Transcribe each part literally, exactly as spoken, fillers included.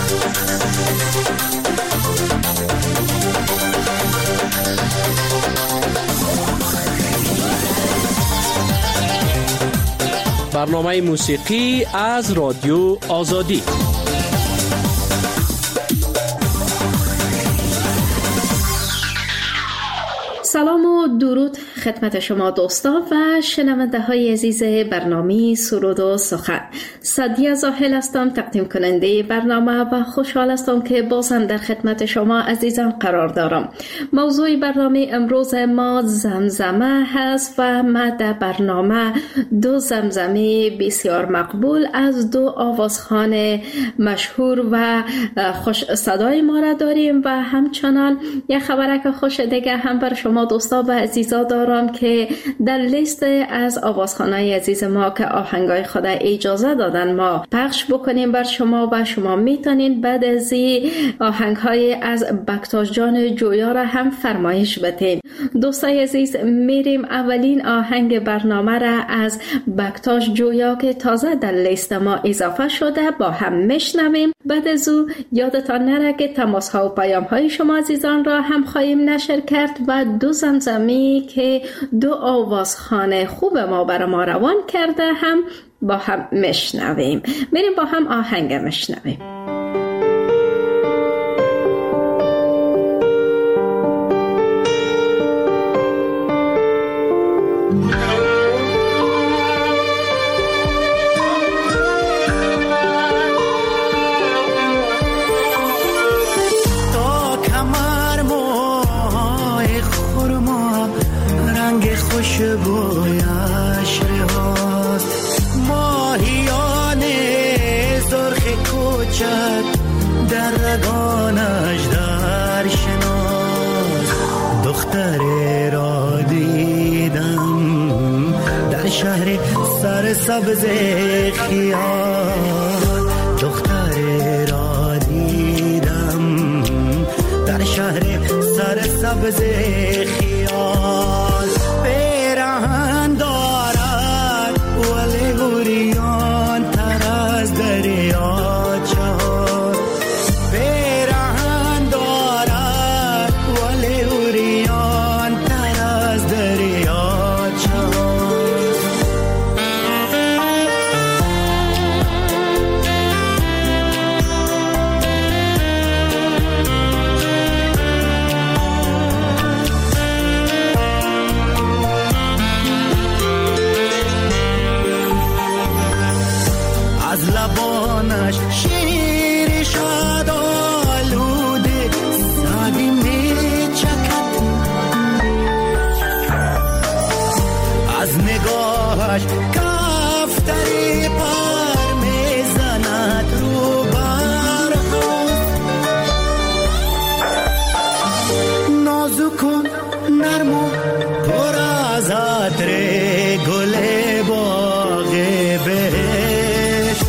برنامه موسیقی از رادیو آزادی. سلام و درود خدمت شما دوستان و شنونده های عزیز برنامه سرود و سخن. سعدیه زاهل هستم، تقدیم کننده برنامه و خوشحال هستم که بازم در خدمت شما عزیزان قرار دارم. موضوع برنامه امروز ما زمزمه هست و ما در برنامه دو زمزمه بسیار مقبول از دو آوازخوان مشهور و خوش صدای ما را داریم و همچنان یک خبرک خوش دیگه هم بر شما دوستا و عزیزا دارم که در لیست از آوازخوانای عزیز ما که آهنگای خود اجازه دادن ما پخش بکنیم بر شما و شما میتونین بعد از این آهنگهای از بکتاش جان جویا را هم فرمایش بدین. دوستای عزیز، میریم اولین آهنگ برنامه را از بکتاش جویا که تازه در لیست ما اضافه شده با هم میشنویم. بعد از او یادتان نره که تماس ها و پیام های شما عزیزان را هم خواهیم نشر کرد و دو زمزمی که دو آوازخوان خوب ما بر ما روان کرده هم با هم میشنویم. میریم با هم آهنگ میشنویم. خوشبویش رهاست ماهیان سرخ کوچک در رگانش در شناس. دختر را دیدم در شهر سرسبز خیال. دختر را دیدم در شهر سرسبز خیال. پیراهن دارد ولی گریان تر از دریا چهار. پیراهن دارد ولی گریان تر از دریا چهار. از لبانش شیر شاد آلوده سادی می چکد. از نگاهش کفتری پر می زند رو برخون. نازک و نرم و پر از عطر گل باغ بهشت.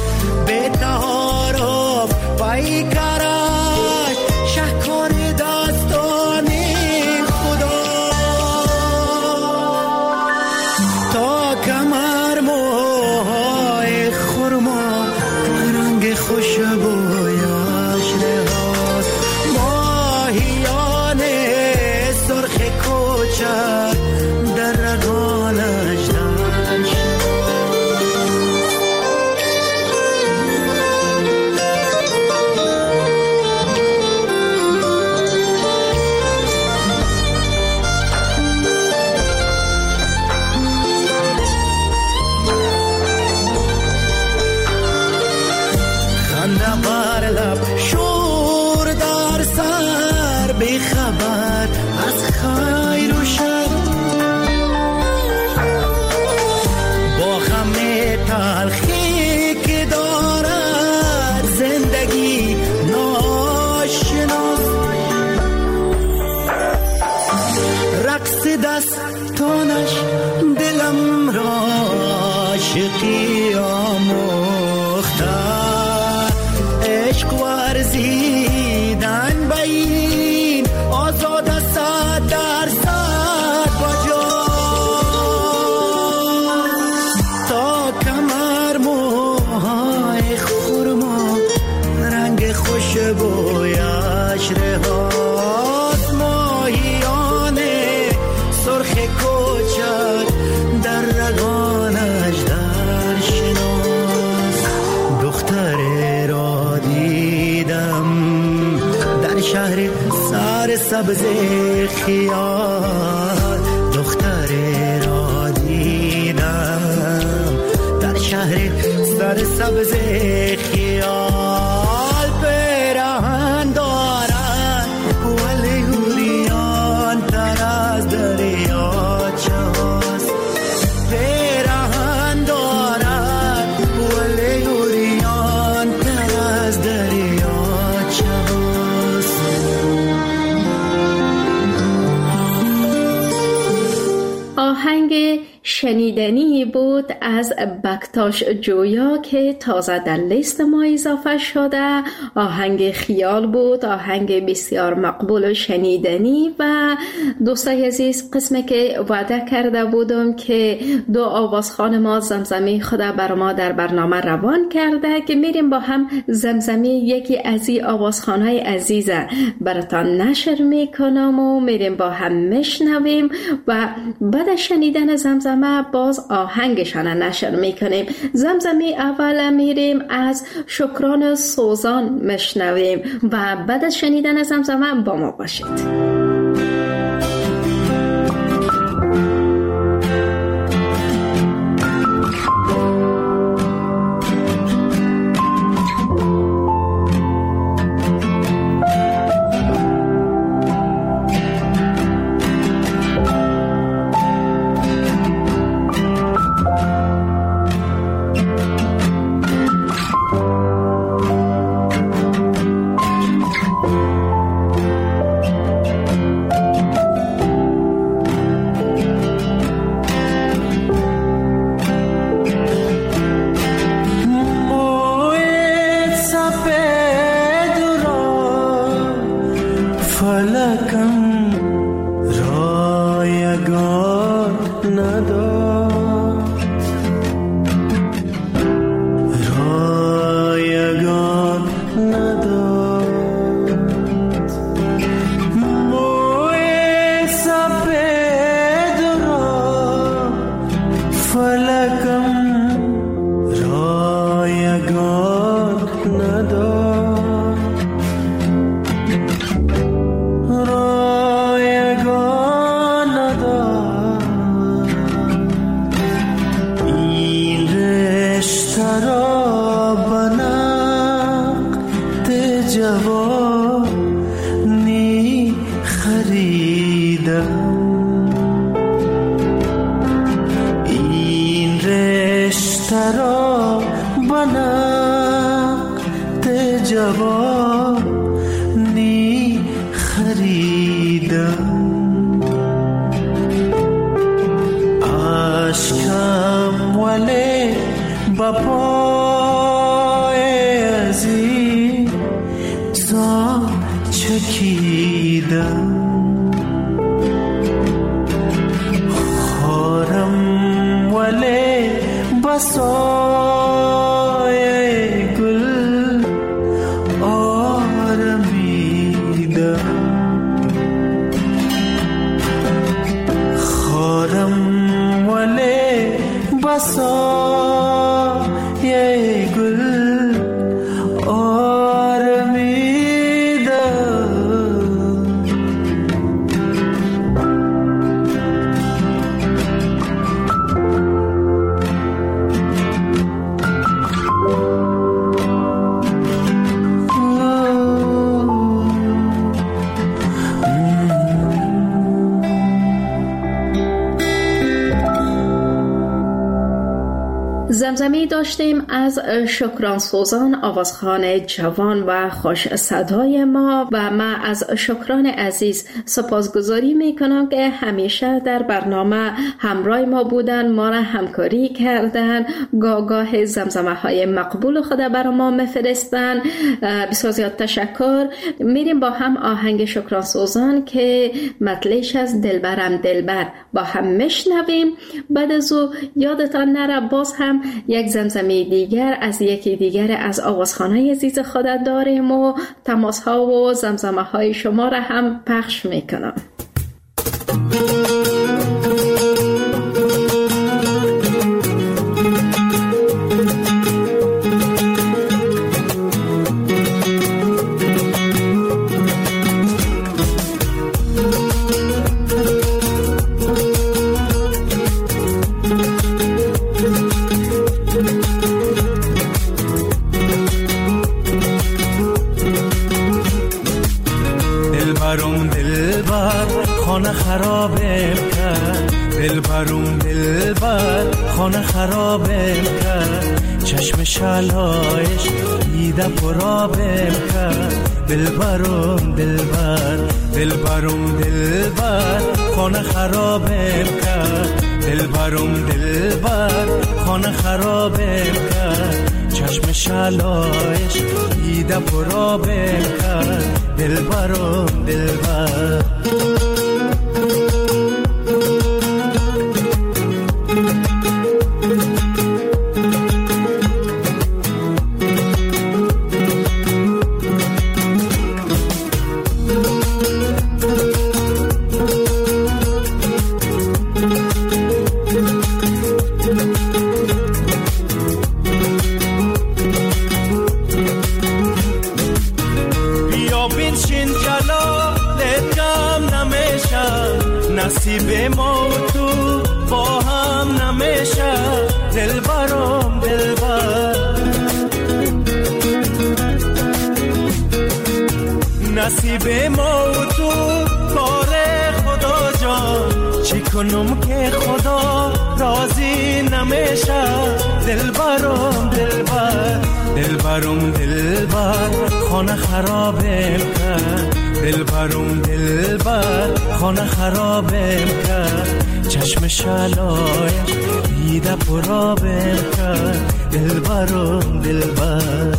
پای کارش شهکار داستان خدا. تا کمر موهای خرما رنگ خوشبویش رهاست. ماهیان سرخ کوچک در رگانش در شد. شور در سر بی خبر از خیر و شر. با غم تلخی که دارد زندگی ناشناس. رقص دستانش دلم را عاشقی آموخته. عشق ورزیدن به این آزاد صد در صد بجا. تا کمر موهای خرما رنگ خوش که بویش رهاست، ماهیان سرخ کوچک در رگانش در شناس. دختر را دیدم در شهر سر سبز خیال، دختر را دیدم در شهر سر سبز خیال. پیراهن دارد ولی گوریان تر از دریاچه هاست، پیراهن دارد ولی گوریان تر از دریاچه هاست. آهنگ شنیدنی بود از بکتاش جویا که تازه در لیست ما اضافه شده. آهنگ خیال بود، آهنگ بسیار مقبول و شنیدنی. و دوستای عزیز، قسمی که وعده کرده بودم که دو آوازخوان ما زمزمه خود بر ما در برنامه روان کرده که میریم با هم زمزمه یکی از این آوازخوانهای عزیزه براتان نشر میکنم و میریم با هم میشنویم و بعد شنیدن زمزمه باز آهنگشان نشر میکنیم. زمزمه اول میریم از شکران سوزان میشنویم و بعد از شنیدن زمزمه با ما باشید. زمزمه داشتیم از شکران سوزان، آوازخوان جوان و خوش صدای ما و من از شکران عزیز سپاسگزاری میکنم که همیشه در برنامه همراه ما بودن، ما را همکاری کردن، گاه زمزمه های مقبول خود برای ما میفرستن. بسیار زیاد تشکر. میریم با هم آهنگ شکران سوزان که مطلعش از دلبرم دلبر با هم میشنویم. بعد از او یادتان نره باز هم یک یک زمزمه دیگر از یکی دیگر از آوازخانه عزیز خودت داریم و تماس ها و زمزمه های شما را هم پخش میکنم. خرابم کرد دلبرم دلبر خانه خرابم کرد چشم شلایش دیده پرابم کرد دلبرم دلبر دلبرم دلبر خانه خرابم کرد دلبرم دلبر خانه خرابم کرد چشم شلایش دیده پرابم کرد دلبرم دلبر نصیب ما تو با هم نمیشه دلبرم دلبر نصیب ما تو کار خدا جان چی کنم که خدا راضی نمیشه دلبرم دلبر دلبرم دلبر خانه خرابم کرد دلبرم دلبر خانه خرابم کرد چشم شلایش دیده پرابم کرد دلبرم دلبر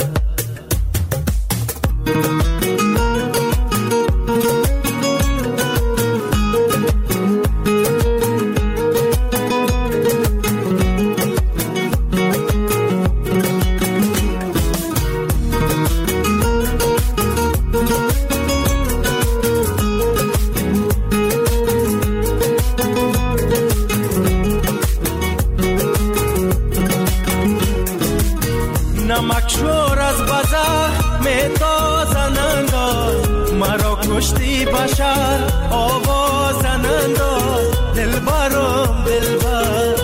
نمکشور از بزخ میتازنند مرا کشتی بشر آوازنند دلبرم دلبر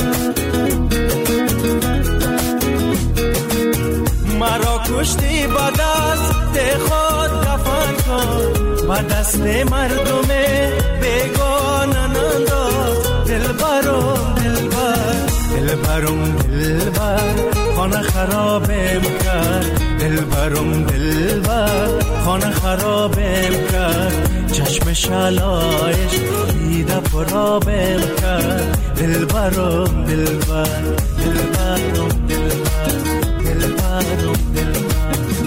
مرا کشتی با دست خود دفن کن با دست مردم بیگانند دلبرم دلبر دلبرم دلبر خانه خرابم کرد دلبرم دلبر خانه خرابم کرد چشم شلایش دیده پرابم کرد دلبرم دلبر دلبرم دلبر دلبرم دلبر.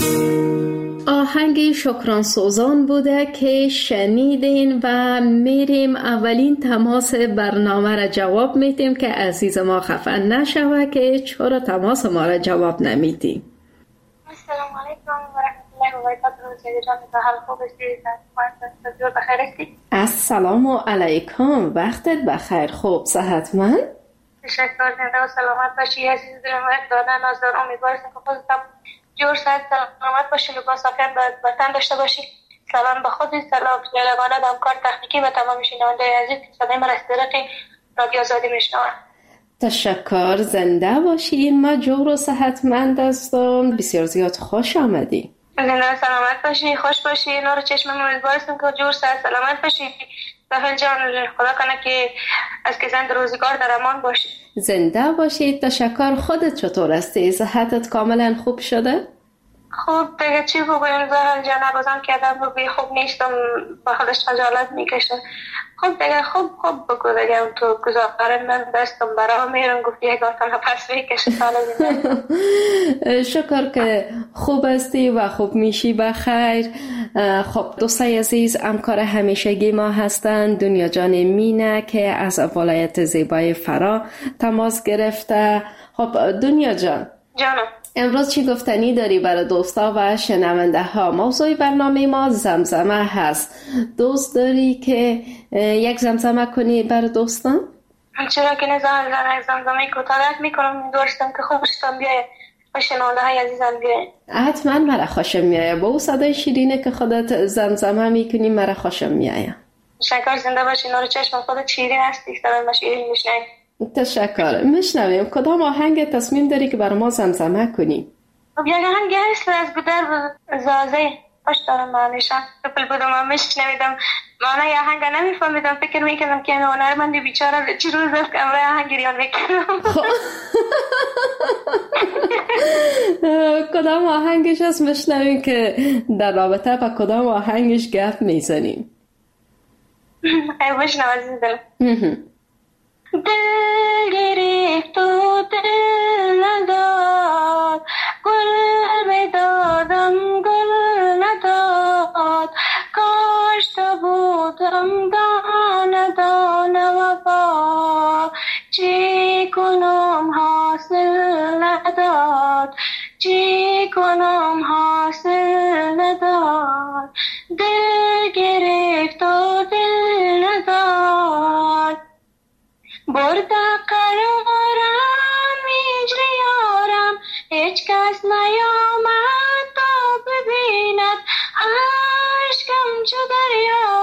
آهنگ شکران سوزان بوده که شنیدین و میریم اولین تماس برنامه را جواب میدیم که عزیز ما خفه نشوه که چرا تماس ما را جواب نمیدیم. السلام علیکم و رحمت الله و برکاته. جان تا حال خوب هستی؟ بخیر هستی؟ السلام علیکم، وقتت بخیر. خوب صحتمند؟ تشکر. زنده و سلامت باشی عزیز دلم. دادن نازدار امیدوارم که خودت جور صحت سلامت باشی، لباس عافیت به تن داشته باشی. سلام به خودت، سلام به جلوانه دامکار تکنیکی و تمام شنونده عزیز که صدای من از طریق رادیو آزادی میشنوند. تشکر. زنده باشین. ما جور و صحتمند هستم. بسیار زیاد خوش آمدی. زنده و سلامت باشی، خوش باشی. نور چشم من امیدوارم که جور صحت سلامت باشی. سهل جان خدا کنه که از که زنده روزگار در امان باشی. زنده باشید. تشکر. خودت چطور هستی؟ صحتت کاملا خوب شده؟ خوب دیگه چی بگویم زهر جان، بازم که آدم رو بی خوب نیستم، با خودش خجالت میکشه. خوب دیگه خوب خوب بگو دیگه تو گذاره من دستم برای میرم گفتی یک آتانه پس میکشه سال زنده. شکر که خوب هستی و خوب میشی بخیر. خب دوستای عزیز، همکار همیشگی ما هستند دنیا جان مینه که از ولایت زیبای فرا تماس گرفته. خب دنیا جان، جانم، امروز چی گفتنی داری برای دوستا و شنونده ها؟ موضوع برنامه ما زمزمه هست. دوست داری که یک زمزمه کنی برای دوستان؟ چرا که نزان زن یک زمزمه کوتاه میکنم، دوستم که خوشتم بیاید و شنونده های عزیزم بیاید. حتما مرا خوشم میایه، با او صدای شیرینه که خودت زمزمه میکنی مرا خوشم میایه. شکر، زنده باشی، نور چشم خودت شیرین هستی، صدای شیرین میشنوی. تشکر. میشنویم. کدام آهنگ تصمیم داری که برای ما زمزمه کنی؟ خب یک آهنگ هست از گودر زازه، خوش دارم معنیشم. قبل بودم و میشنویدم معنی آهنگ نمیفهمیدم، فکر میکردم که هنرمندی بیچاره چی روز است که امروز آهنگ ریان میکنم. کدام آهنگش هست میشنویم که در رابطه با کدام آهنگش گپ میزنیم؟ ای بشنو عزیز دلم. دل گرفت و دل نداد، گل بدادم گل نداد، کاش تو بودم دانه دانه وفا، چی کنم حاصل نداد، چی کنم حاصل نداد، دل گرفت و دل نداد، برده قرارم هجر یارم، هیچ کس نیامد تا ببیند عشقم چو دریا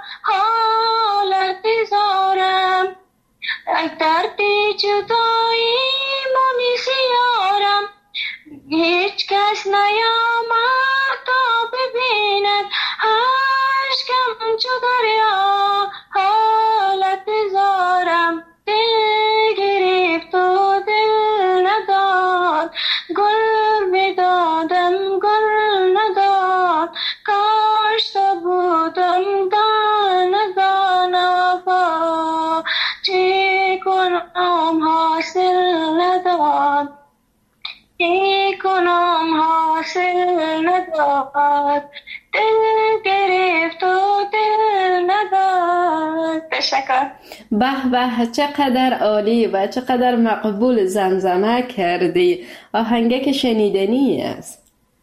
حالت زارم، یک دردی جدایی مونس یارم، هیچ کس نیامد تا ببیند عشقم چو دریا حالت زارم، دل گرفت و دل نداد، گل بدادم گل نداد، کاش تو بودم دانه دانه وفا، چی کنم حاصل نداد، چی کنم حاصل نداد، دل گرفت و دل نداد. تشکر. به به، چقدر عالی و چقدر مقبول زمزمه کردی. آهنگه که شنیدنی است.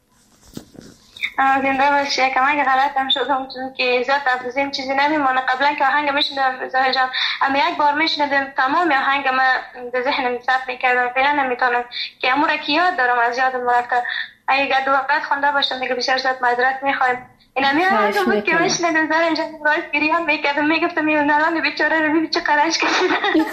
زنده باشی. یکم اگه غلطم شدم چون که زیاد تفضیم چیزی نمیمونه. قبلا که آهنگ میشنیدم زاهل جان، اما یک بار میشنیدم تمام آهنگ ما در ذهنم ثبت میکردم، فعلا نمیتونم که امور که یاد دارم از یادم رفته. اگه دو وقت خونده باشم دیگه بسیار زیاد معذرت میخوایم. این همی آهنگ بود که میشنیدم زاهل جان راست گریه میکردم، میگفتم این نران بیچاره رو ببین چه قرش کشیده.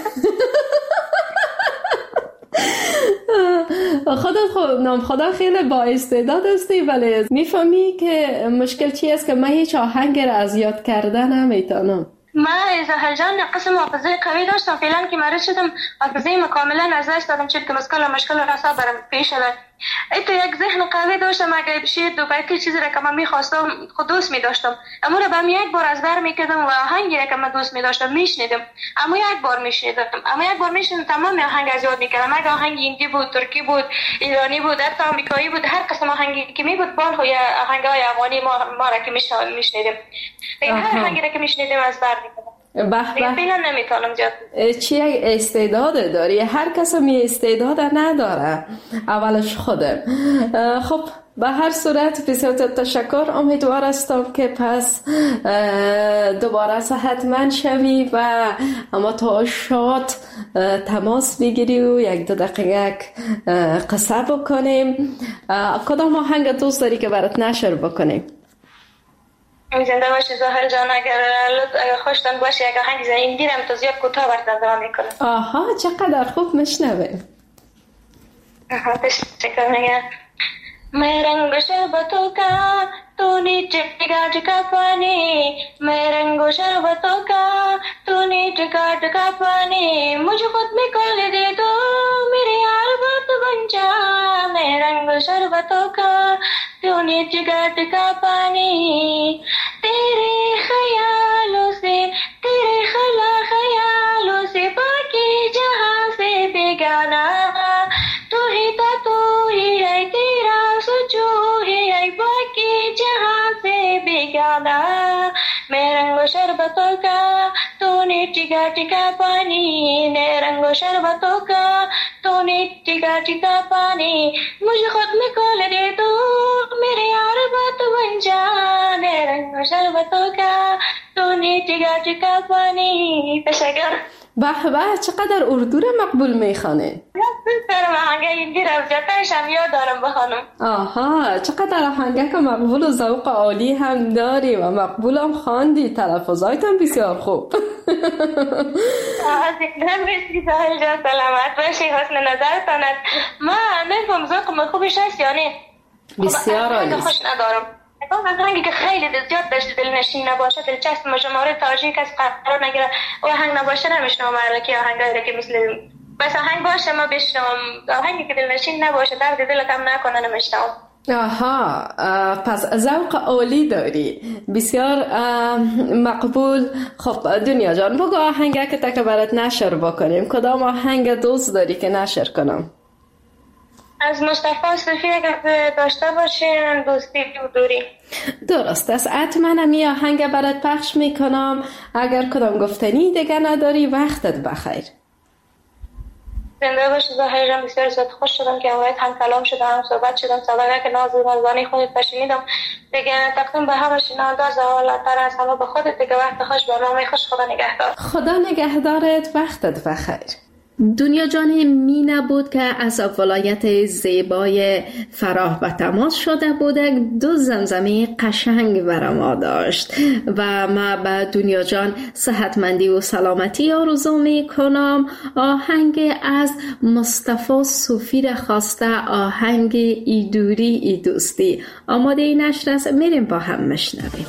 خودت خود نام خدا خیلی با استعداد هستی، ولی میفهمی که مشکل چی است که من هیچ آهنگ را از یاد کردن نمیتونم. من زاهل جان قسم حافظه قوی داشتم، فعلا که مرد شدم حافظه کاملا از دست دادم، چون که مشکل مشکل راسا برام پیش شد. ایتو یک ذهن قوی داشتم، اگه بشه دو بیتی چیزی را که من میخواستم خود دوست میداشتم، اما را به یک بار از بر میکردم و آهنگی را که من دوست میداشتم میشنیدم، اما یک بار میشنیدم اما یک بار میشنیدم تمام آهنگ از یاد میکردم. اگه آهنگ هندی بود، ترکی بود، ایرانی بود، حتی آمریکایی بود، هر قسم آهنگی که می بود بار های آهنگای افغانی ما ما را که میشنیدم، هر آهنگی را که میشنیدم از بر میکردم. به به، فعلا نمیتونم زیاد. چی استعداد داری؟ هر کس می استعداد نداره، اولش خودم. خب به هر صورت بسیار تشکر. امیدوار هستم که پس دوباره حتما شوی و اما تا شاد تماس بگیری و یک دو دقیقه قصه بکنیم. کدام آهنگ دوست داری که برات نشر بکنیم؟ زنده باشی زاهر جان. اگر اگر خوشتن باشی اگر آهنگ زنی دیرم تو زیاد کوتاه برات زمان میکنم. آها چقدر خوب میشنویم. آها تشکر میگم. मैं रंग शरबतों का तू नीचे गाड़ का पानी, मैं रंग शरबतों का तू नीचे गाड़ का पानी, मुझे खुद में कर दे दो मेरे यार बात बन जा, मैं रंग शरबतों का तू नीचे गाड़ का पानी, तेरे ख्यालों से तेरे खला ख्यालों से बाकी जहां से बेगाना, तू ही था तू ही है तेरा सोचो ही है बाकी जहां से बेगाना, मैं रंगो शरबतों का तूने टिका टिका पानी, मैं रंगो शरबतों का तो तूने टिका टिका पानी मुझे खुद में खोल दे तू मेरे यार बात बन जाने रंग शरबतों का तूने टिका टिका पानी. تشکر. به به چقدر اردو را مقبول میخوانه. سر آهنگ هندی رفجتش هم یاد دارم بخوانم. آها چقدر آهنگک مقبول و ذوق عالی هم داری و مقبول هم خواندی. تلفظایتم بسیار خوب. زنده بسید ساحل جان سلامت باشی. حسن نظرتانت ما نفهم ذوق خوبش هست یا نه؟ بسیار عالی. خوش ندارم. از آهنگی که خیلی زیاد داشت دلنشین نباشه دلچسب مجموعه تاجیک از قرار نگیره و آهنگ نباشه نمیشنم که آهنگایی که مثل بس آهنگ باشه ما بشنم آهنگی که دلنشین نباشه درد دل کم نکنه نمیشنم. آها پس ذوق عالی داری بسیار مقبول. خب دنیا جان بگو آهنگ که تا که برات نشر بکنیم کدام آهنگ دوست داری که نشر کنم؟ از مصطفی صوفی اگر داشته باشین دوستی و دوری. درست است حتما می آهنگ برات پخش میکنم. اگر کدام گفتنی دیگه نداری وقتت بخیر. زنده باشی زهیر جان. بسیار زیاد خوش شدم که امروز هم کلام شدم هم صحبت شدم سابقه که ناز و نازانی خودت بشنیدم دیگه تقدیم به همه شنونده زوالاتر از همه به خودت دیگه وقت خوش برنامه خوش. خدا نگهدار. خدا نگهدارت. وقتت بخیر. دنیا جان می نبود که از ولایت زیبای فراه و تماس شده بوده دو زمزمه قشنگ بر ما داشت و ما به دنیا جان صحتمندی و سلامتی آرزو می کنم. آهنگ از مصطفی صوفی را خواسته آهنگ ای دوری ای دوستی. آماده ای نشر است میریم با هم مشنویم.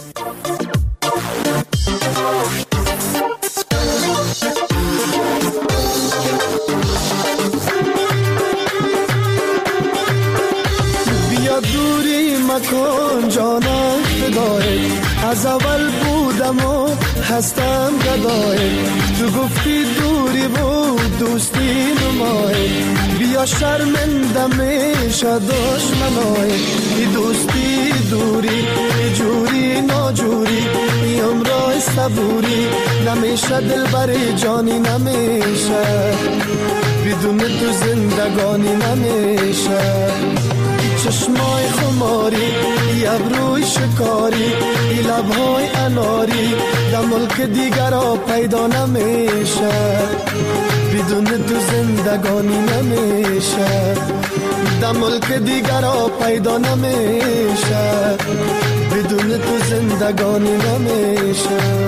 دوری مکن جانم فدای از اول بودم و هستم گدای تو گفتی دوری بود دوستی نمای بیا شرمنده میشه دشمنای ای دوستی دوری ای جوری ناجوری ای عمرای صبوری نمیشه دل بری جانی نمیشه بدون تو زندگانی نمیشه چشمای خماری ای ابروی شکاری ای لبهای اناری در ملک دیگر را پیدا نمیشه بدون تو زندگانی نمیشه در ملک دیگر را پیدا نمیشه بدون تو زندگانی نمیشه.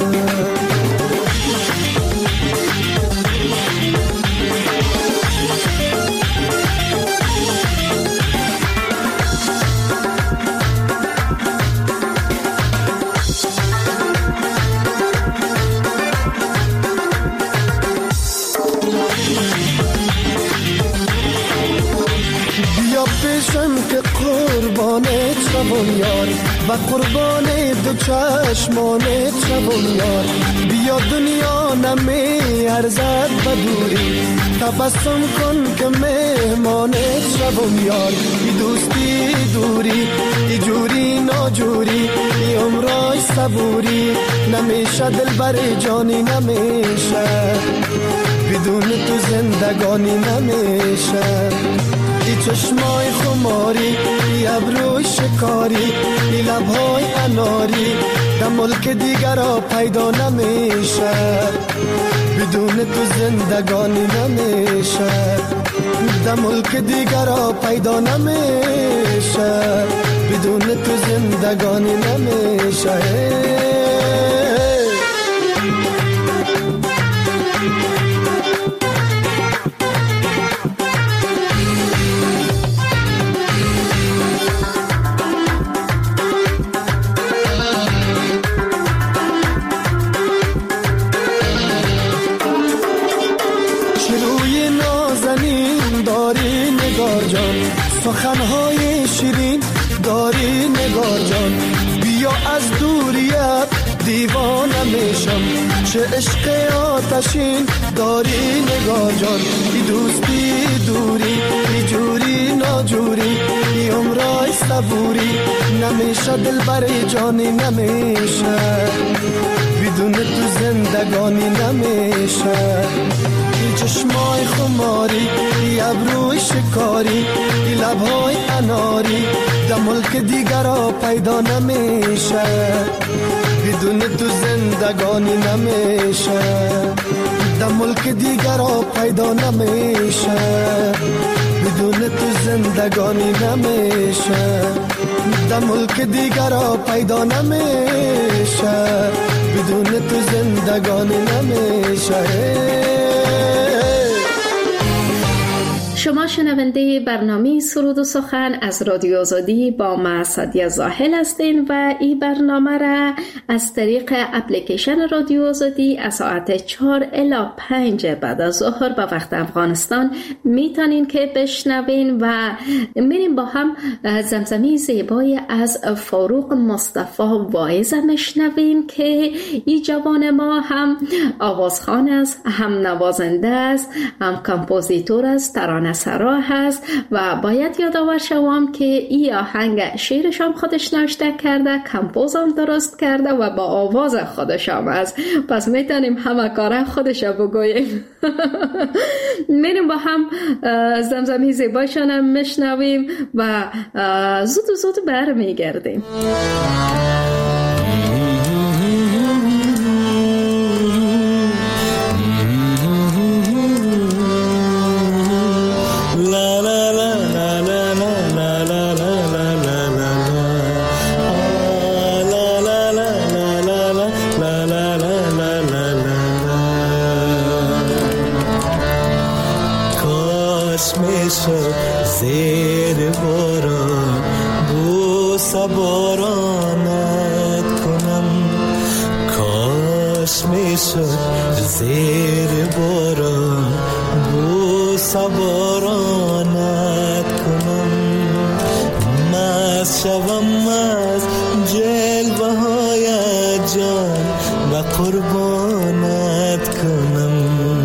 که قربانت شوم یار و قربان دو چشمانت شوم یار بیا دنیا نمی ارزد بدوری تبسم کن که مهمانت شوم یار ای دوستی دوری ای جوری ناجوری ای عمرای صبوری نمیشه دل بر جانی نمیشه بدون تو زندگانی نمیشه ای چشمای خماری ای ابروی شکاری ای لبهای اناری در ملک دیگر را پیدا نمیشه بدون تو زندگانی نمیشه در ملک دیگر را پیدا نمیشه بدون تو زندگانی نمیشه. سخنهای شیرین داری نگار جان بیا از دوریت دیوانه میشم چه عشق آتشین داری نگار جان ای دوستی دوری ای جوری ناجوری ای عمرای صبوری نمیشه دل بر جانی نمیشه بدون تو زندگانی نمیشه ای چشمای خماری، ای ابروی شکاری، ای لبهای اناری در ملک دیگرها پیدا نمیشه، بدون تو زندگانی نمیشه، در ملک دیگرها پیدا نمیشه، بدون تو زندگانی نمیشه، در ملک دیگرها پیدا نمیشه، بدون تو زندگانی نمیشه. شما شنونده برنامه سرود و سخن از رادیو آزادی با ما سعدیه زاهل هستین و این برنامه را از طریق اپلیکیشن رادیو آزادی از ساعت چهار الی پنج بعد از ظهر به وقت افغانستان میتونین که بشنوین و میریم با هم زمزمه زیبای از فاروق مصطفی واعظ میشنویم که این جوان ما هم آوازخوان است، هم نوازنده است، هم کمپوزیتور است، ترانه سرا هست و باید یادآور شوم که این آهنگ شعرش هم خودش نوشته کرده، کمپوز هم درست کرده و با آواز خودش هم است، پس میتونیم همه کاره خودش بگوییم. میریم با هم زمزمه زیبایشان هم میشنویم و زود و زود برمیگردیم. زیر باران بوسه بارانت کنم، کاش میشد زیر باران بوسه بارانت کنم، مست شوم از جلوه های جان و قربانت کنم.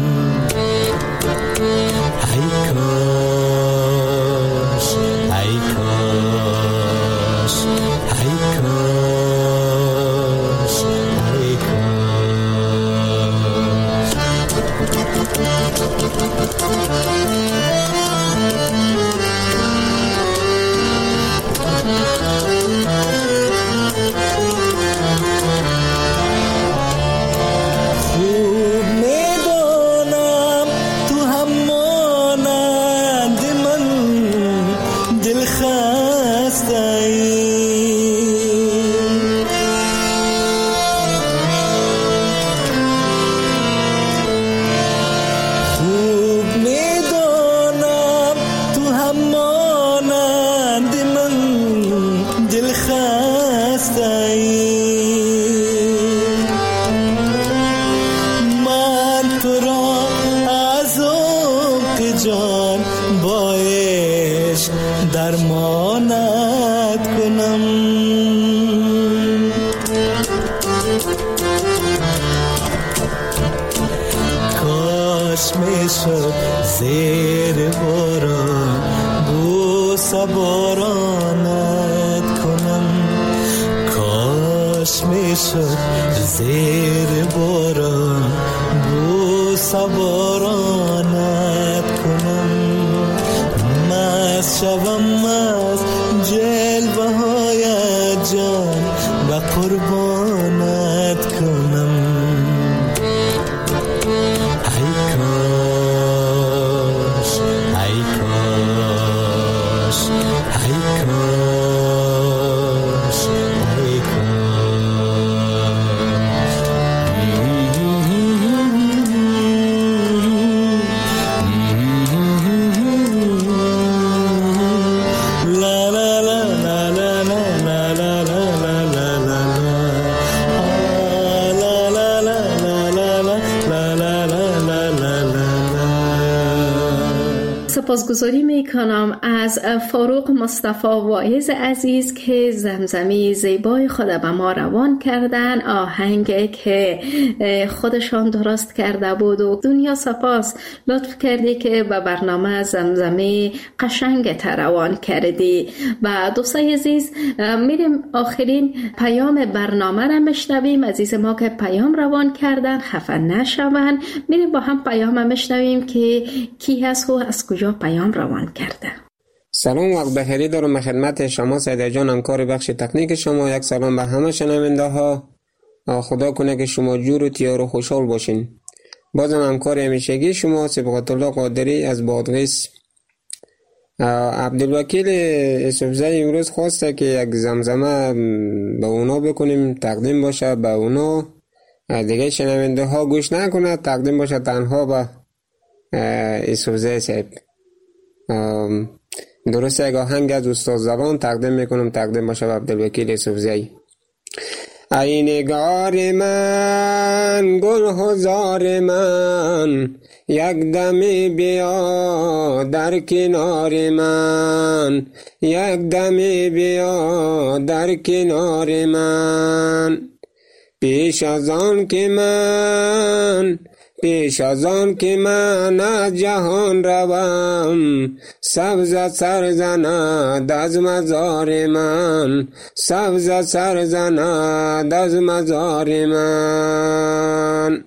زیر باران بوسه بارانت کنم، کاش میشد زیر باران بوسه بارانت کنم، مست شوم از جلوه های جان و قربانت کنم. سپاسگزاری می کنم از فاروق مصطفی واعظ عزیز که زمزمه زیبای خود به ما روان کردن، آهنگی که خودشان درست کرده بود. و دنیا سپاس لطف کردی که به برنامه زمزمه قشنگ روان کردی. و دوستای عزیز میریم آخرین پیام برنامه را مشنویم. عزیز ما که پیام روان کردن خفه نشون، میریم با هم پیام مشنویم که کی هست و از کجا پیام روان کرده. سلام، وقت بخیری دارم خدمت شما سیده جان، همکار بخش تکنیک شما. یک سلام به همه شنونده ها. خدا کنه که شما جور و تیار و خوشحال باشین. بازم همکار همیشگی شما صبغت الله قادری از بادغیس. عبدالوکیل یوسفزئی امروز خواسته که یک زمزمه به اونا بکنیم، تقدیم باشه به اونا، دیگه شنونده ها گوش نکنه، تقدیم باشه تنها به یوسفزئی صاحب. درسته یک آهنگ از استاد زبان تقدیم میکنم، تقدیم باشه به عبدالوکیل یوسفزئی. ای نگار من، گل هزار من، یک دمی بیا در کنار من، یک دمی بیا در کنار من. پیش از آن که من پیش از آن که من از جهان روم، سبز سر زند از مزار من، سبز سر زند از مزار من.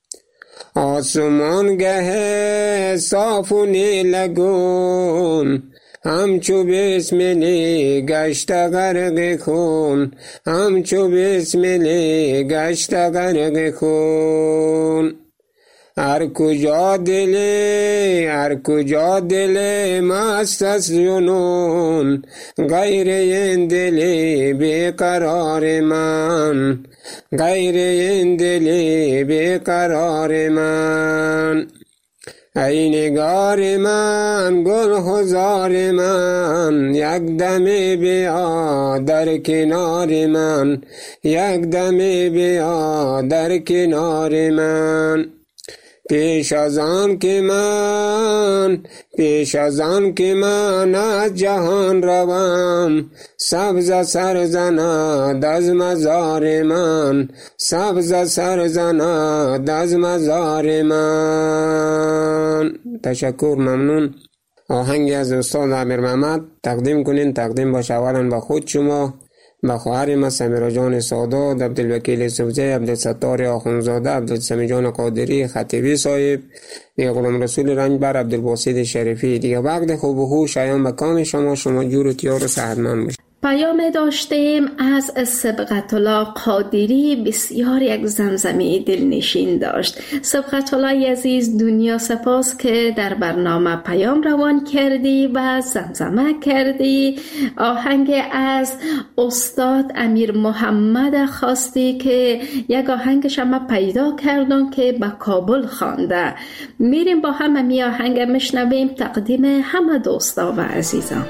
آسمان گه صاف و نیلگون، همچو بسملی گشت غرق خون، همچو بسملی گشت غرق خون. هر کجا دل هر کجا دل مست از جنون، غیر این دل بیقرار من، غیر این دل بیقرار من. ای نگار من، گل هزار من، یک دمی بیا در کنار من، یک دمی بیا در کنار من. پیش از آن که من پیش از آن که من از جهان روم، سبز سر زند از مزار من، سبز سر زند از مزار من. تشکر، ممنون. آهنگی از استاد امیر محمد تقدیم کنین، تقدیم باشه اولا به خود شما، به خواهر ما سمیرا جان سادات، عبدالوکیل یوسفزئی، عبدالستار آخونزاده، عبدالسمی جان قادری، خطیبی صاحب، دیگه غلام رسول رنجبر، عبدالباسط شریفی. دیگه وقت خوب و خوش شایان به کام شما، شما جور و تیار و صحتمند باشید. پیام داشتیم از صبغت الله قادری، بسیار یک زمزمه دلنشین داشت. صبغت الله عزیز، دنیا سپاس که در برنامه پیام روان کردی و زمزمه کردی. آهنگ از استاد امیر محمد خواستی که یک آهنگش هم پیدا کردم که به کابل خوانده. میریم با هم می آهنگ مشنویم، تقدیم همه دوستا و عزیزان.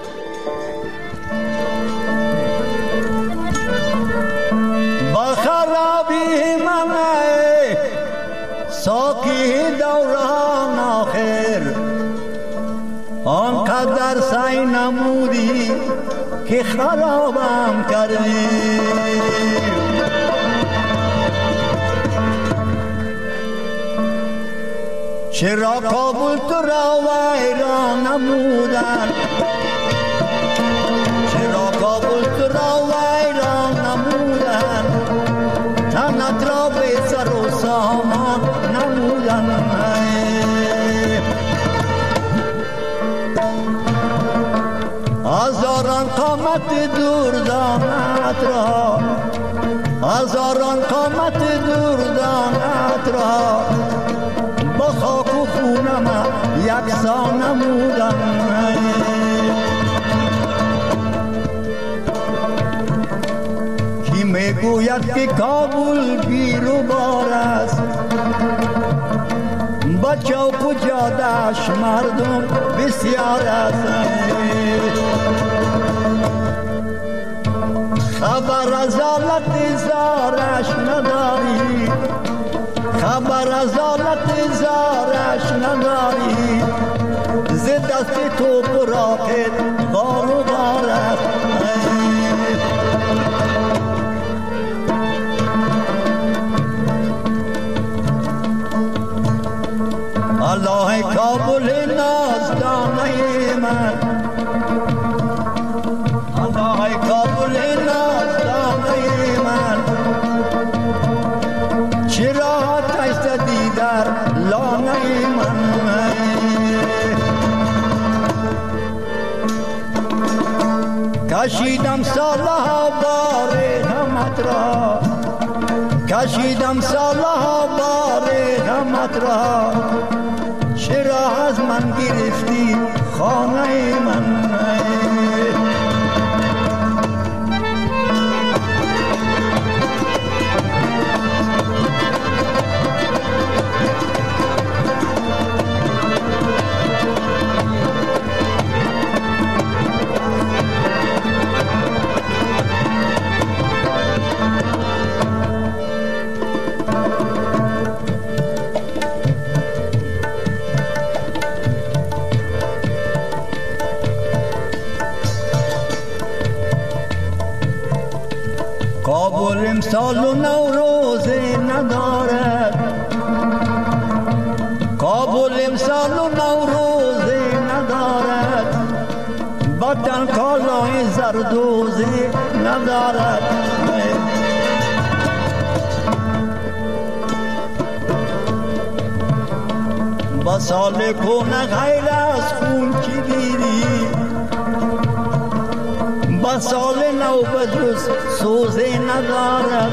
خرابی من ساکی دوران آخر، آنقدر سعی نمودی که خرابم کردی. چرا کابل تو را ویران نمودن، چرا کابل تو را ویران نمودن، تنت را به سر و سامان نمودن. هزاران قامت دوردانت را، هزاران قامت دوردانت را، با خاک و خونم یکسان نمودن. کی میگوید که کابل بیروبار است، با چوک و جاده‌اش مردم بسیار است. خبر از حالت زارش نداری، خبر از حالت زارش نداری، ز دست تو براقت غار و غارت. الله کابل نازدانه من، الله کابل نازدانه من، چرا تشت دیدر لانه من. کشیدم سالها بار غمت را، کشیدم سالها بار غمت را، چرا از من گرفتی خانه من. کابل امسال و نوروزه ندارد، کابل امسال و نوروزه ندارد، بدن کالای زردوزه ندارد. با سال کنه غیر از خون کی گیری، با سال نو بجز سوزه ندارد.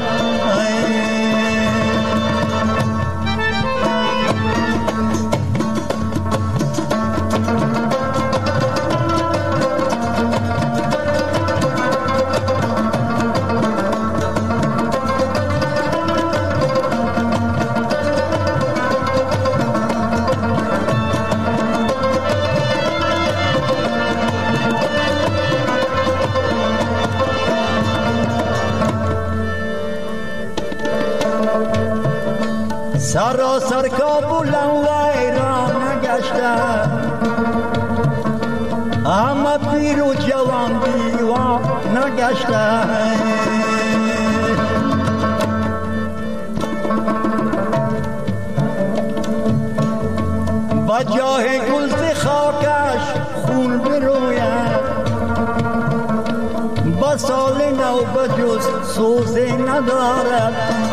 سراسر کابلم ویران نگشته، همه پیر و جوان دیوان نگشته. با جاه گلز خاکش خون بروید، با سال نو بجز سوزه ندارد.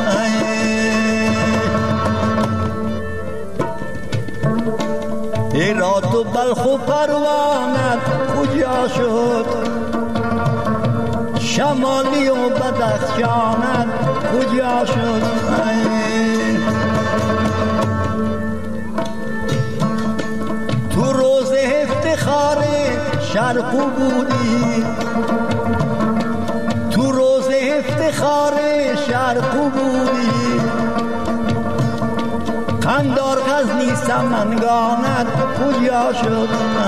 هرات و بلخ و پروانت کجا شد، شمالی و بدخشانت کجا شد. تو روز افتخار شرقو بودی، تو روز افتخار شرقو بودی، قندار غزنی سمنگانت کجا شد.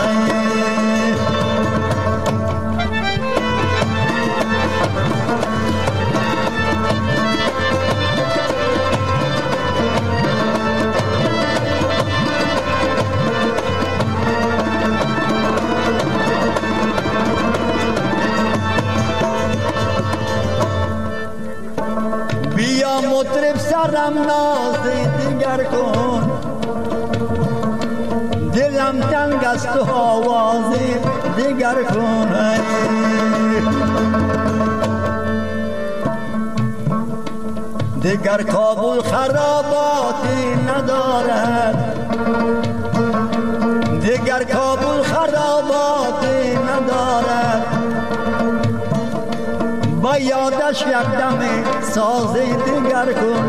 بیا مطرب سرم ناز دیگر کن، دلم تنگ است و آواز دیگر کن. دیگر کابل خراباتی ندارد، دیگر کابل خراباتی ندارد، با یادش یک دم ساز دیگر کن.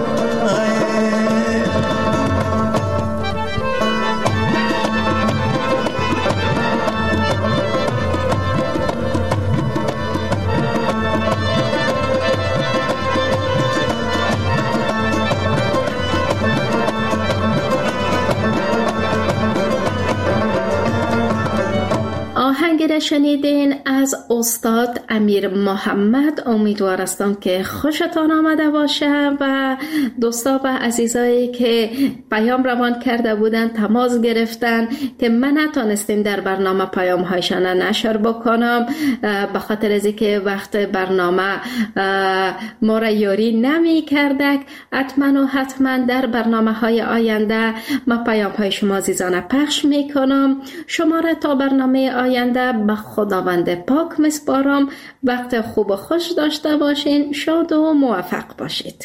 آهنگ که شنیدین از استاد امیر محمد. امیدوار هستم که خوشتان آمده باشه و دوستا و عزیزایی که پیام روان کرده بودن، تماس گرفتن که من نتونستیم در برنامه پیام هایشان نشر بکنم به خاطر از که وقت برنامه ما را یاری نمی کردک. حتما و حتما در برنامه های آینده ما پیام های شما عزیزان پخش می کنم. شما را تا برنامه آینده به خداوند پاک میسپارم. وقت خوب و خوش داشته باشین. شاد و موفق باشید.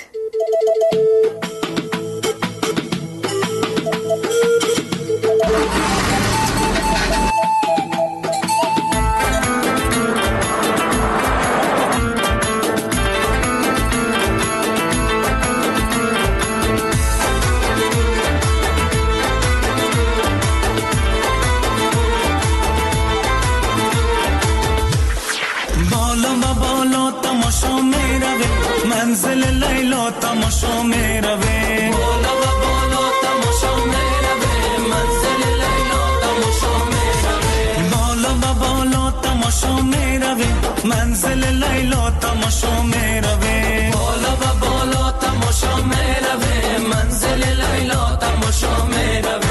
منزل لیلا تماشا می روه، بالا و بالا تماشا می روه. منزل لیلا تماشا می روه، بالا و بالا تماشا می روه. منزل لیلا تماشا می روه، بالا و بالا تماشا می روه. منزل لیلا تماشا می روه.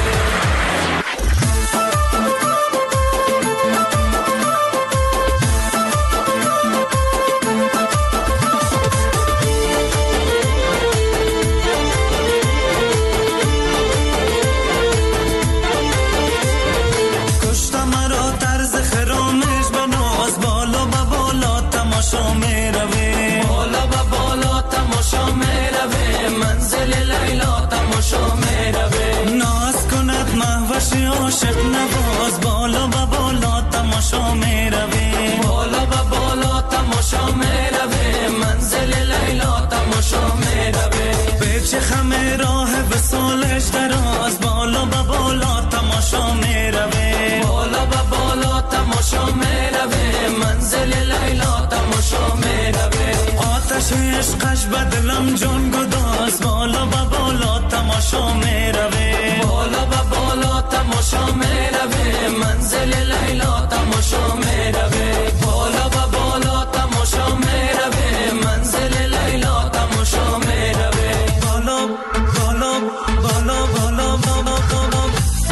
عاشق نواز بالا و بالا تماشا می روی، بالا و بالا تماشا می روی. منزل لیلا تماشا می روی. به چه خمه راه وصالش دراز بالا و بالا تماشا می روی، بالا و بالا تماشا می روی. منزل لیلا تماشا می روی. آتش عشقش بدلم جان گداز بالا و بالا تماشا می روی، بالا و بالا تماشا می روی. منزل لیلا تماشا می روی، بالا و بالا تماشا می روی. منزل لیلا تماشا می روی. بالا بالا بالا بالا بالا بالا.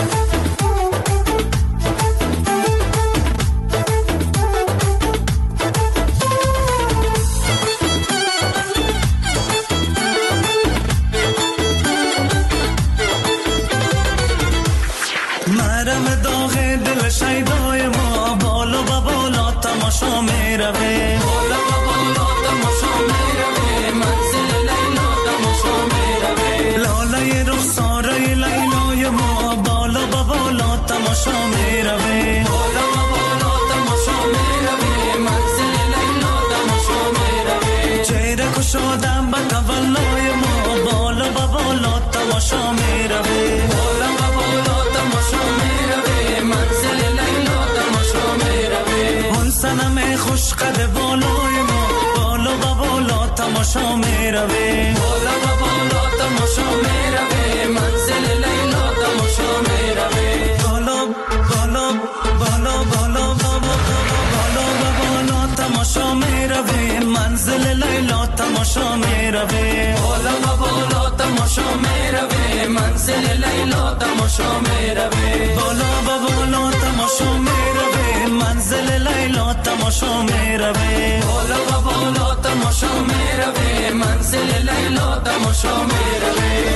شیدای ما بالا و بالا تماشا می روی، بالا و بالا تماشا می روی. منزل لیلا تماشا می روی. لاله رخساره لیلای ما بالا و بالا تماشا می روی، بالا و بالا تماشا می روی. منزل لیلا تماشا می روی. چهره کشادم به تولای ما بالا و بالا تماشا می روی، بالا و بالا تماشا می روی. منزل لیلا تماشا می روی. اون صنم خوش قد بالای ما بالا و بالا تماشا می روی، بالا و بالا تماشا می روی. منزل لیلا تماشا می روی. بالا بالا بالا بالا بالا بالا و بالا تماشا می روی. منزل لیلا تماشا می روی، بالا و بالا تماشا می روی. منزل لیلا تماشا می روی، بالا و بالا تماشا می روی. منزل لیلا تماشا می روی، بالا و بالا تماشا می روی. منزل لیلا تماشا می روی.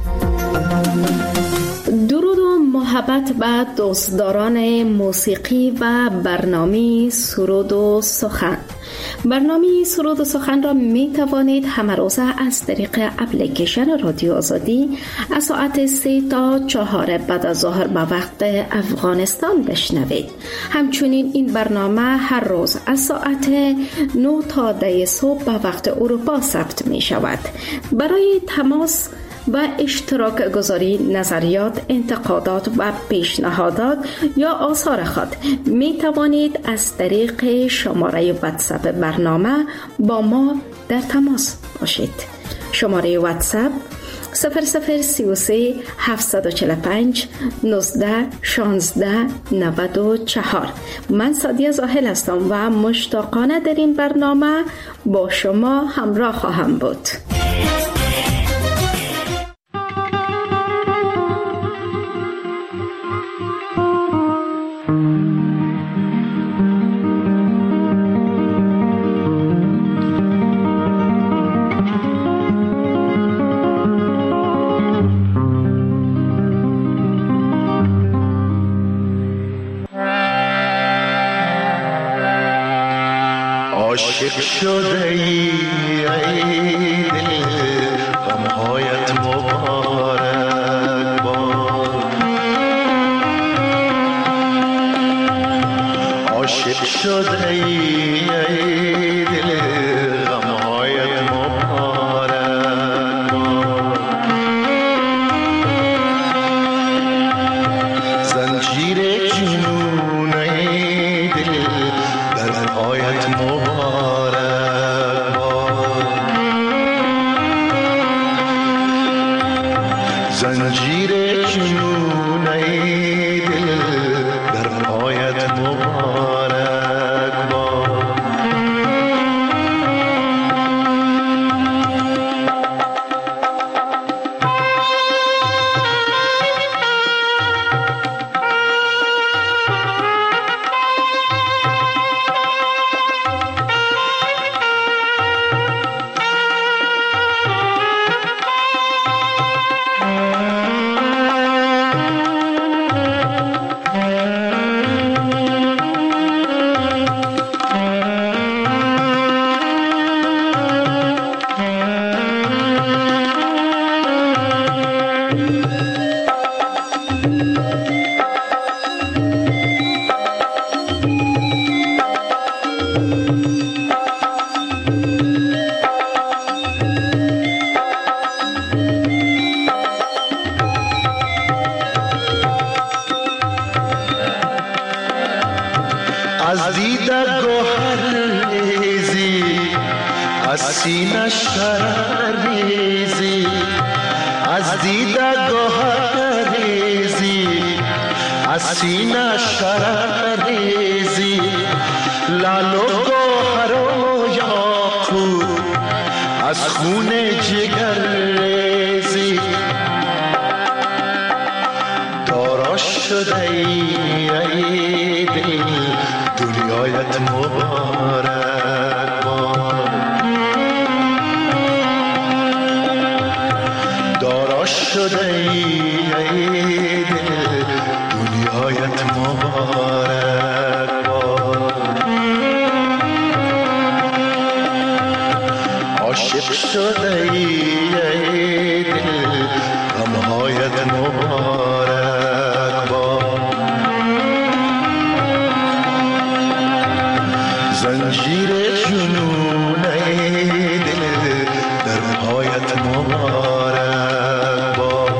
درود و محبت به دوستداران موسیقی و برنامه سرود و سخن. برنامه سرود و سخن را می توانید همه روزه از طریق اپلیکیشن رادیو آزادی از ساعت سه تا چهار بعد از ظهر به وقت افغانستان بشنوید. همچنین این برنامه هر روز از ساعت نه تا ده صبح به وقت اروپا ثبت می شود. برای تماس و اشتراک گذاری نظریات، انتقادات و پیشنهادات یا آثار خود می توانید از طریق شماره واتساپ برنامه با ما در تماس باشید. شماره واتساپ صفر صفر سی و سه هفتصد و چهل و پنج نوزده شانزده نود و چهار. من سادیه زاهل هستم و مشتاقانه در این برنامه با شما همراه خواهم بود. عاشق شده ای ای دل غمهایت مبارک باد. عاشق شده ای ای دل غمهایت مبارک باد. زنجیر جنون ای دل در پایت مبارک باد. زنجیر جنون ای دل در پایت مبارک باد. از دیده گوهر ریزی، از سینه شرر ریزی. از دیده گوهر ریزی، از سینه شرر ریزی. لال و گوهر و یاقوت از خون جگر ریزی. دارا شده ای دل دنیایت مبارک باد. دارا شده ای دل دنیایت مبارک باد. عاشق شده ای دل غمهایت مبارک باد. زنجیر جنون ای دل در پایت مبارک باد.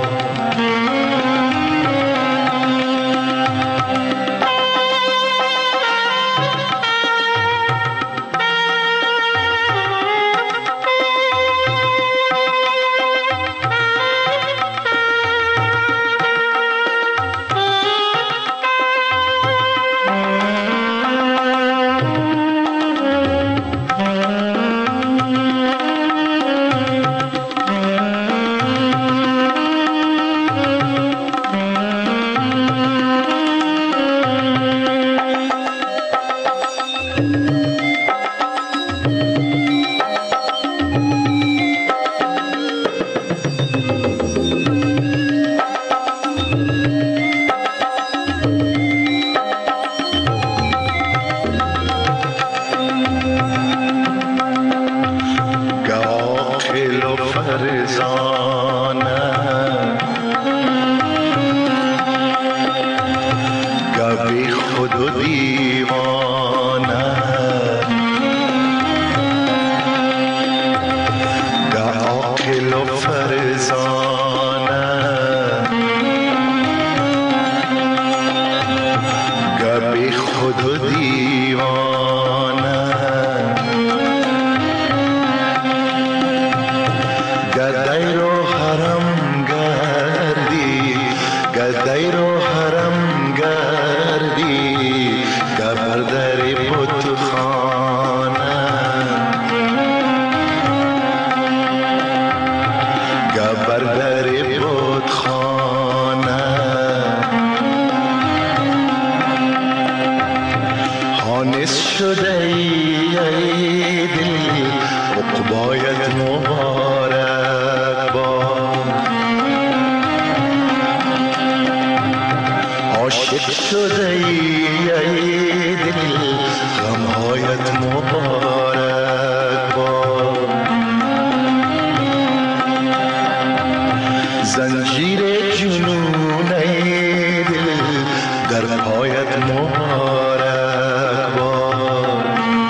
در دیر و حرم زندگیت مبارک باد. عاشق شده ای ای دل غمهایت مبارک باد. زنجیر جنون ای دل در پایت مبارک باد.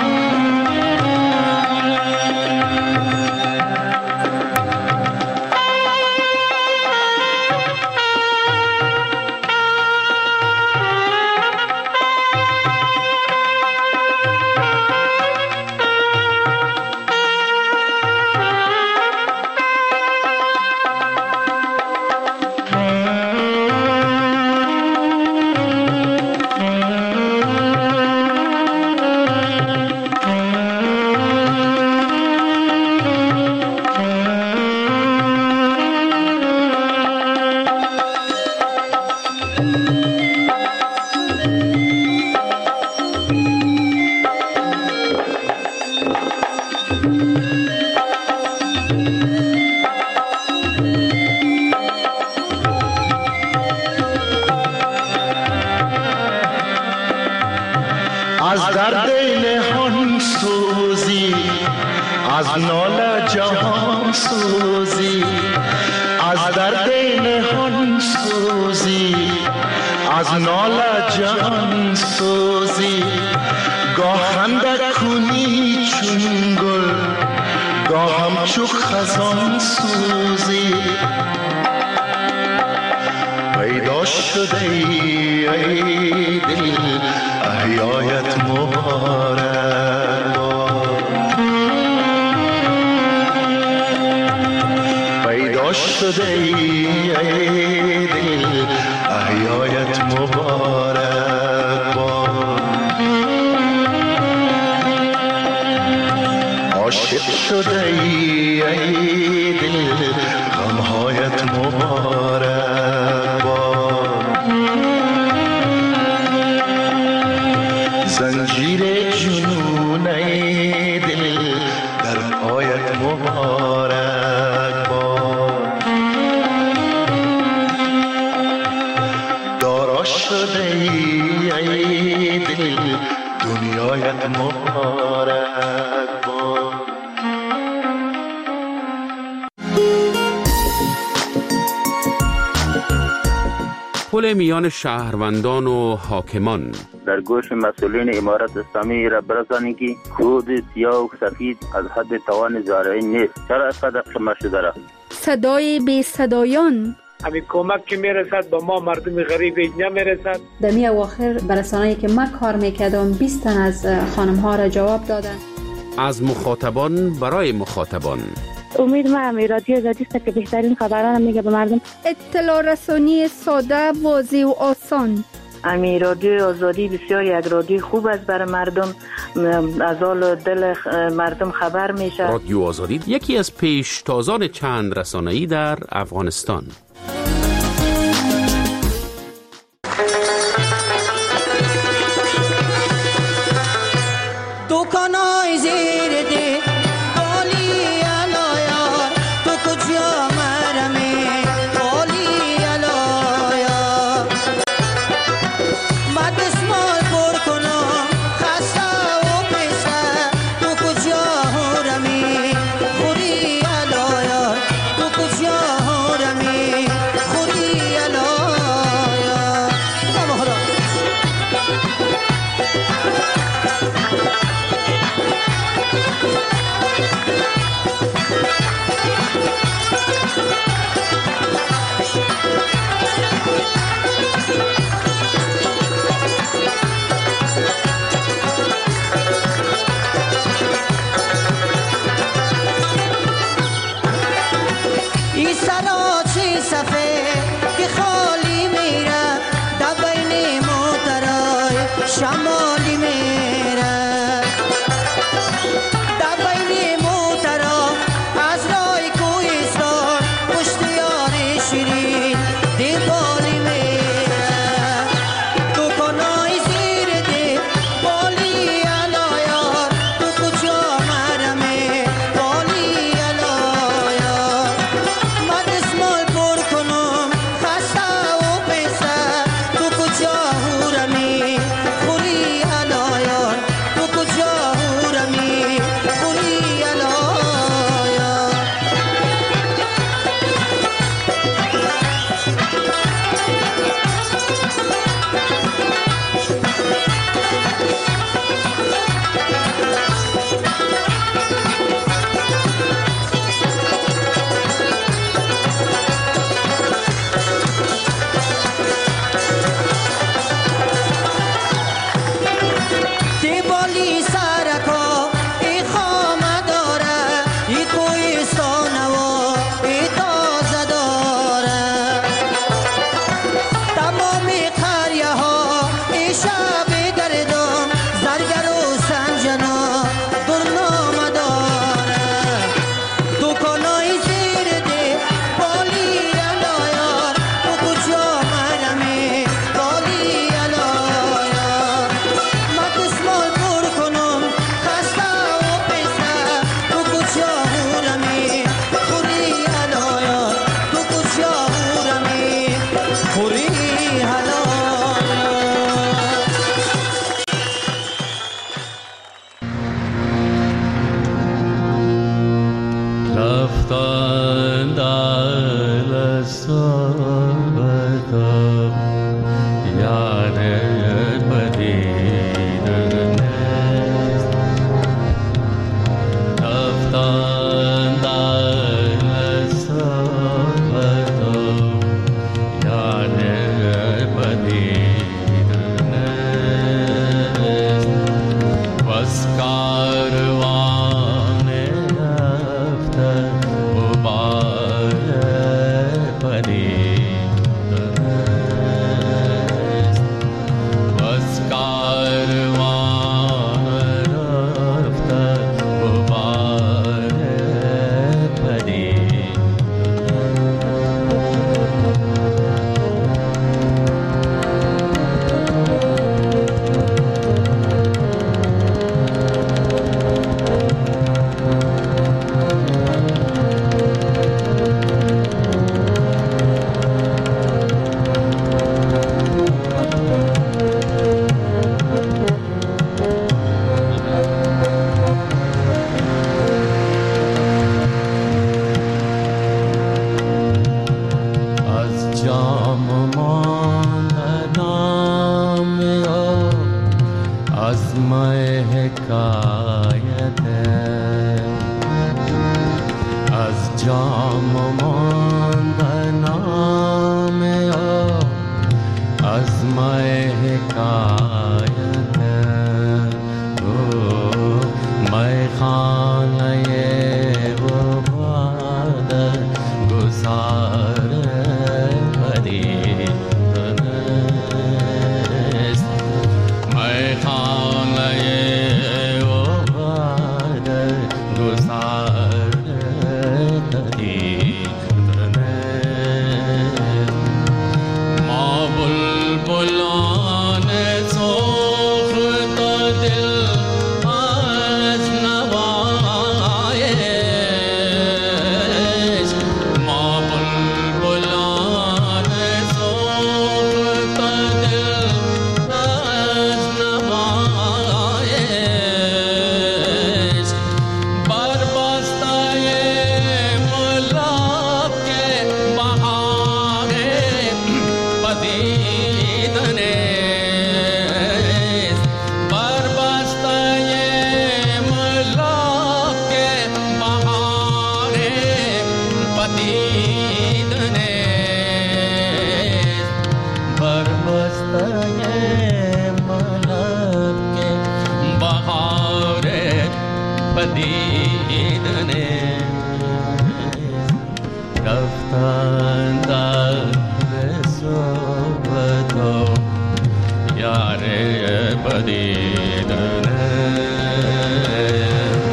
از درد نهان سوزی، از ناله جهان سوزی، از درد نهان سوزی، از ناله جهان سوزی. گاه خنده کنی چون گل، گاه همچو خزان سوزی. پیدا شده ای ای دل احیایت مبارک باد. پیدا شده ای ای دل احیایت مبارک باد. عاشق شده ای ای دل غمهایت مبارک باد. زنجیر جنون ای دل در پایت مبارک باد. دارا شده ای ای دل دنیایت مبارک باد. پل میان شهروندان و حاکمان. در گوش مسئولین امارت اسلامی را برسانی که خود سیاه و سفید از حد توان زارعی نیست. چرا اینقدر خمه شده را؟ صدای بی صدایان. همین کمک که میرسد با ما مردم غریب نمیرسد. در می اواخر برسانه‌ای که من کار میکردم بیست تن از خانم ها را جواب دادن. از مخاطبان برای مخاطبان. امید ما امی رادیو آزادی است که بهترین خبران میگه به مردم. اطلاع رسانی ساده، واضح و آسان. امی رادیو آزادی بسیار یک رادیو خوب است برای مردم، از حال دل مردم خبر میشه. رادیو آزادی یکی از پیشتازان چند رسانه‌ای در افغانستان. دکانای زیر دی قالی علایار تو کجا مرمی قالی علایار من دستمال پر کنم خسته و پیسه تو کجا هرمی خوری علایار تو کجا هرمی رفتن در صحبت یار پدید نیست رفتن در صحبت یار پدید نیست بس کاروان رفته غبار پدید نیست بس کاروان رفته غبار پدید از جام ماند نام او از مه حکایت از جام ماند نام او از مه حکایت او میخانه و باد گسار پدید نیست میخانه و باد گسار پدید نیست ما بلبلان سخت دل از نوایش ما بلبلان سخت دل از نوایش بر بسته ملاب که بهار پدید نیست بر بسته ملاب که بهار پدید نیست بر بسته ملاب که بهار پدید نیست رفتن در صحبت یار پدید نیست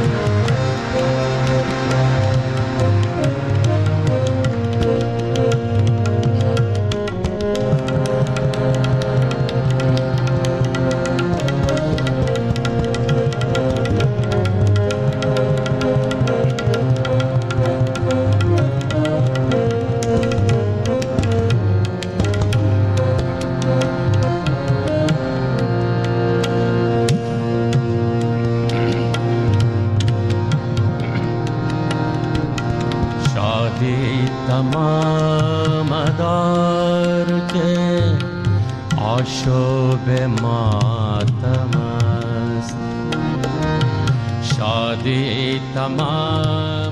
شادی تمام دار که آشوب ماتم است شادی تمام